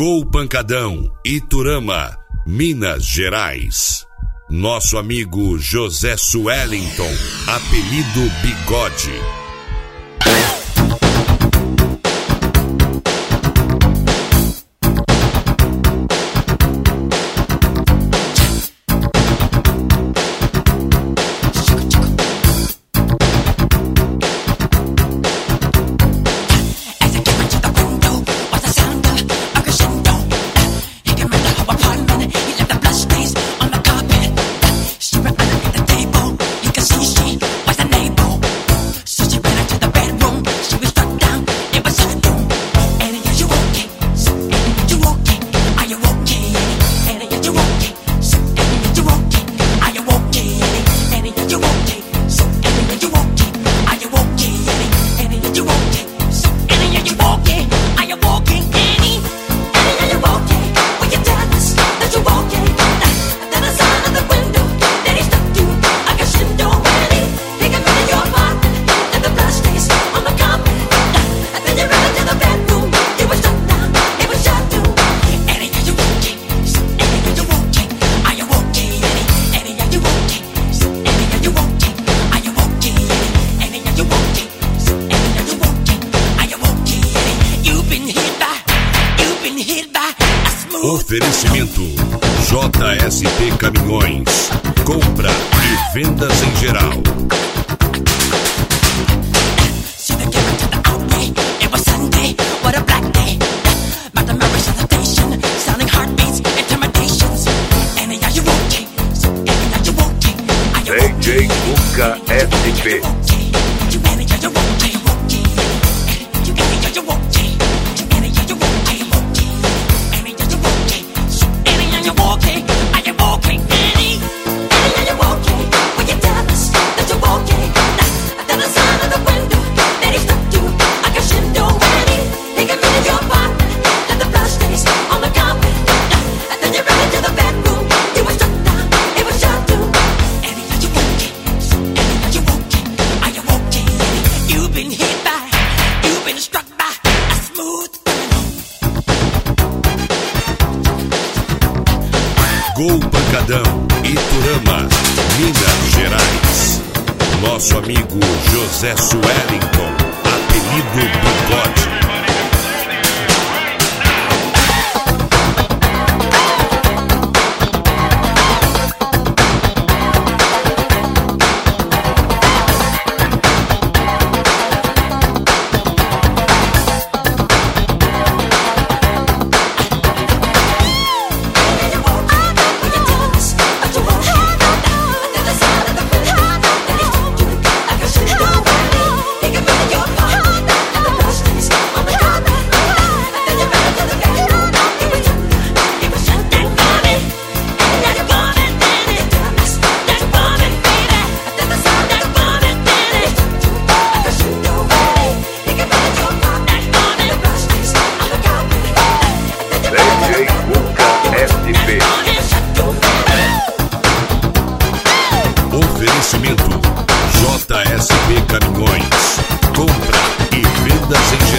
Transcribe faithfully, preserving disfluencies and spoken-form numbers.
Gol Pancadão, Iturama, Minas Gerais. Nosso amigo José Suellington, apelido Bigode. Oferecimento J S P Caminhões, compra e vendas em geral. D J Cuca S P. Gol Pancadão, Iturama, Minas Gerais. Nosso amigo José Suellington, apelido Bigode. Oferecimento J S P Caminhões, compra e vendas em